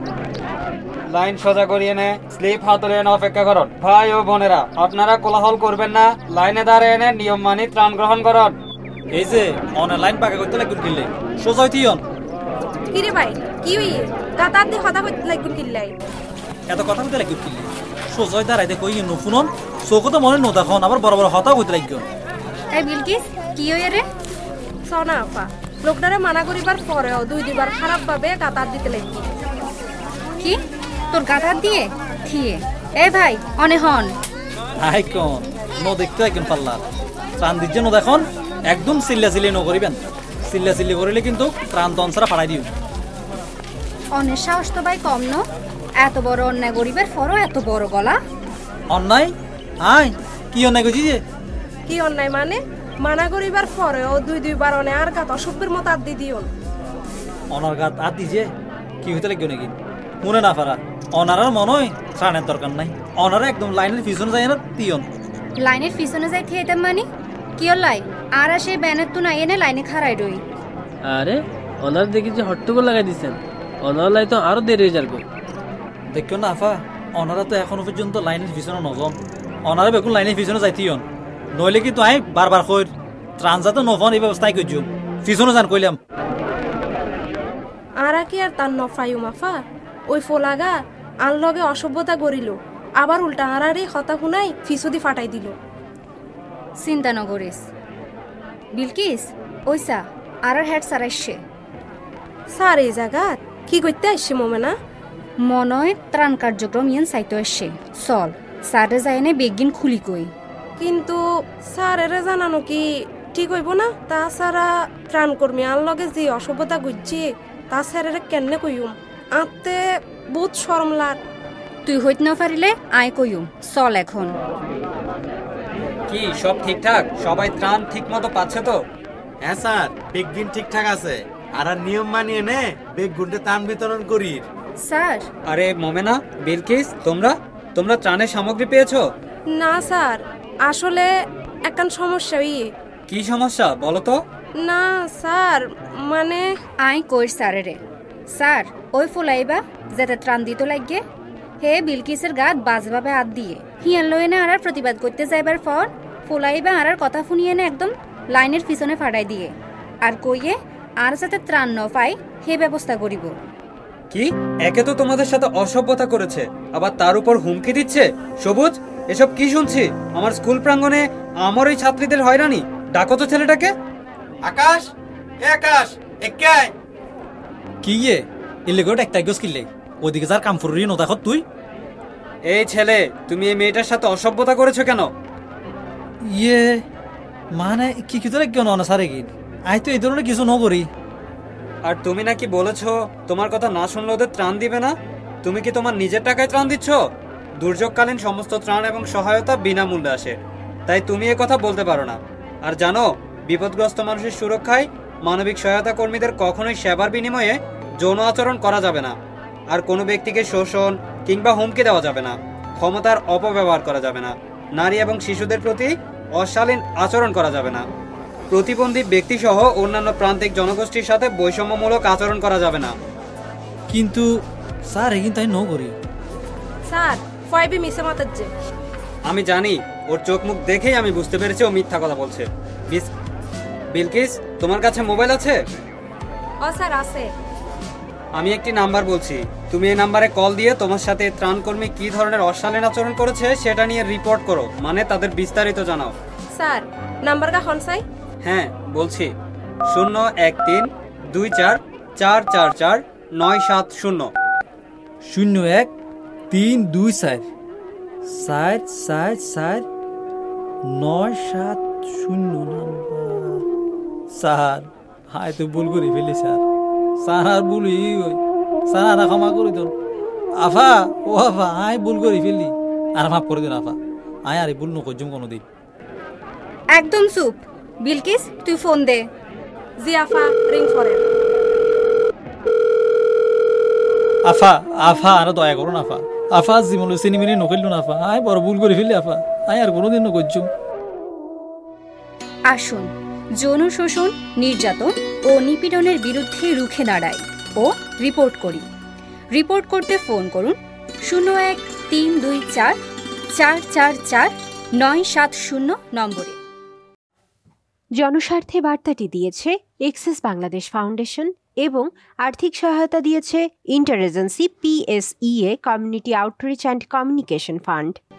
Line সোজা করিয়ে নে, স্লিপ হাতলে এনে অপেক্ষা করুন। ভাই ও বোনেরা, আপনারা কোলাহল করবেন না, লাইনে দাঁড়িয়ে এনে নিয়ম মানি ত্রাণ গ্রহণ করুন। এই যে অনলাইন পাকা করতে লাগুন কিনলে সোজা হইতিয়ন। কি রে ভাই, কি হইয়ে গাতার দিয়ে হতা হইতে লাগুন কিল্লাই? এত কথা হইতে লাগুন কিনলে সোজা হয়ে দাঁড়াইতে কই নো শুনুন, চোখও তো মনে নো দেখুন, আবার বড় বড় হতা হইতে লাগুন। এই বিলকিস, কি হইয়ে রে? সোনা আপা, লোকটারে মানা করিবার পরেও দুই দুইবার খারাপ ভাবে গাতার দিতে লাগি। কি তোর গাতার দিয়ে থিয়ে? এ ভাই অনে হন আই কোন নো দেখতে একদম পাল্লার ত্রাণ দিচ্ছে নো দেখুন, একদম চিল্লা চিল্লি নো করিবেন। চিল্লা চিল্লি করিলে কিন্তু ত্রাণ তনসারা ফাড়াই দিও। অনের সাহস তো ভাই কম ন, এত বড় অন্যায় গরিবের ফরও এত বড় গলা। অন্যায়? আয় কি অন্যায় করছি যে? কি অন্যায় মানে? মানা করিবার পরেও দুই দুইবার অনে আর গাত অসভ্যের মতো আদি দিও। অনার গাত আর দিছে কি হইতে লাগবে নাকি? মনে না পারা অনারার মনে হয় ত্রাণের দরকার নাই, অনারা একদম লাইনের পিছনে যায় না তিয়ন। লাইনের পিছনে যাই থিয়েতাম মানে কি লাই আর সেই ব্যানের তো না এনে লাইনে খাড়াই রই। আরে ওনার দেখি যে হট্টগোল লাগাই দিচ্ছেন, ওনার লাই তো আরো দেরি হয়ে যাবে। দেখো না আফা, অনারা তো এখনো পর্যন্ত লাইনের পিছনে নজন, অনারা বেগুন লাইনের পিছনে যাই তিয়ন। নইলে কিন্তু আই বারবার কই ত্রাণ যাতে নফন এই ব্যবস্থাই করছুম, পিছনে যান কইলাম। আর কি আর তার নফায়ু মাফা ওই ফোলাগা আন লগে অসভ্যতা গড়িল, আবার উল্টা আরারে হতা শুনাই ফিসুদি ফাটাই দিল। চিন্তা নগরিস বিলকিস, ওইসা আর হেড সারাইছে স্যার এই জায়গাত কি করতে আসছে মোমেনা? মনয় ত্রাণ কার্যক্রম ইয়েন চাইতে আসছে। চল স্যারে যায় না বেগিন খুলি কই। কিন্তু স্যারেরে জানানো কি ঠিক হইব না? তাছাড়া ত্রাণ কর্মী আন লগে যে অসভ্যতা গুজছে তা স্যারেরে কেনে কইম? আতে বহুত শরম লাগ। তুই হইতে না পারিলে আয় কইম। চল এখন। কি সব ঠিকঠাক? সবাই ত্রাণ ঠিক মতো পাচ্ছে তো? হ্যাঁ স্যার, বেগিন ঠিকঠাক আছে, আর নিয়ম মানিয়ে নে বেগুনটা ত্রাণ বিতরণ করি। স্যার আরে মোমেনা, বিলকিস, তোমরা ত্রাণের সামগ্রী পেয়েছো? না স্যার, আসলে একখান সমস্যা হইয়ে। কি সমস্যা বলো তো? না স্যার, মানে আয় কই স্যারে রে। স্যার ওই ফুলাইবা যেতে ত্রাণ দিত লাগে হে বিলকিসের গাত বাজভাবে হাত দিয়ে হিয়ান লয়ে না আর প্রতিবাদ করতে যাইবার পর ফুলাইবা আর কথা শুনিয়ে না একদম লাইনের পিছনে ফাটাই দিয়ে আর কইয়ে আর যাতে ত্রাণ ন পাই হে ব্যবস্থা করিব। কি একে তো তোমাদের সাথে অসভ্যতা করেছে, আবার তার উপর হুমকি দিচ্ছে? সবুজ, এসব কি শুনছি? আমার স্কুল প্রাঙ্গণে আমার ওই ছাত্রীদের হয়রানি। ডাকো তো ছেলেটাকে। আকাশ, এ আকাশ, একাই কি ইয়ে ইলে গোট একটা গস কিলে ওদিকে যার কাম ফুরি ন দেখো তুই। এই ছেলে, তুমি এই মেয়েটার সাথে অসভ্যতা করেছো কেন? ইয়ে মানে কি কি তোরা কেন না সারে কি আই তো এই ধরনের কিছু ন করি। আর তুমি নাকি বলেছো তোমার কথা না শুনলে ওদের ত্রাণ দিবে না। তুমি কি তোমার নিজের টাকায় ত্রাণ দিচ্ছ? দুর্যোগকালীন সমস্ত ত্রাণ এবং সহায়তা বিনামূল্যে আসে, তাই তুমি এ কথা বলতে পারো না। আর জানো, বিপদগ্রস্ত মানুষের সুরক্ষায় মানবিক সহায়তা কর্মীদের কখনোই সেবার বিনিময়ে যৌন আচরণ করা যাবে না। আর কোনো ব্যক্তিকে শোষণ কিংবা হুমকি দেওয়া যাবে না, ক্ষমতার অপব্যবহার করা যাবে না, নারী এবং শিশুদের প্রতি অশালীন আচরণ করা যাবে না, প্রতিবন্ধী ব্যক্তিসহ অন্যান্য প্রান্তিক জনগোষ্ঠীর সাথে বৈষম্যমূলক আচরণ করা যাবে না। কিন্তু স্যার এগিন তাই ন করি। স্যার ফয়বি মিছে মাতাচ্ছে। আমি জানি, ওর চোখ মুখ দেখেই আমি বুঝতে পেরেছি ও মিথ্যা কথা বলছে। বিলকিস, তোমার কাছে মোবাইল আছে? ও স্যার আছে। আমি একটি নাম্বার বলছি, তুমি এই নাম্বারে কল দিয়ে তোমার সাথে ত্রাণকর্মী কি ধরনের অশালীন আচরণ করেছে সেটা নিয়ে রিপোর্ট করো, মানে তাদের বিস্তারিত জানাও। স্যার নাম্বার কা হনসাই? হ্যাঁ বলছি, 01324444970 01324444970 স্যার হাই তো ভুল করে ফেলি স্যার। স্যার আর ভুলই স্যার, আর ক্ষমা করে দিন। আফা ও আফা, আই ভুল করে ফেলি, আর মাফ করে দিন আফা। আই আর ভুল নকরজুম কোনোদিন। একদম চুপ। বিলকিস তুই ফোন দে। জি আফা, রিং ফরেন। আফা আফা আর দয়া করুন আফা। আফা জীবন চিনিমিনি নকরিল না আফা, আই বড় ভুল করে ফেলি আফা। আই আর কোনোদিন নকরজুম। আসুন যৌন শোষণ, নির্যাতন ও নিপীড়নের বিরুদ্ধে রুখে দাঁড়াই ও রিপোর্ট করি। রিপোর্ট করতে ফোন করুন 01-324-444-970 নম্বরে। জনস্বার্থে বার্তাটি দিয়েছে এক্সেস বাংলাদেশ ফাউন্ডেশন এবং আর্থিক সহায়তা দিয়েছে inter agency PSEA community outreach and communication fund.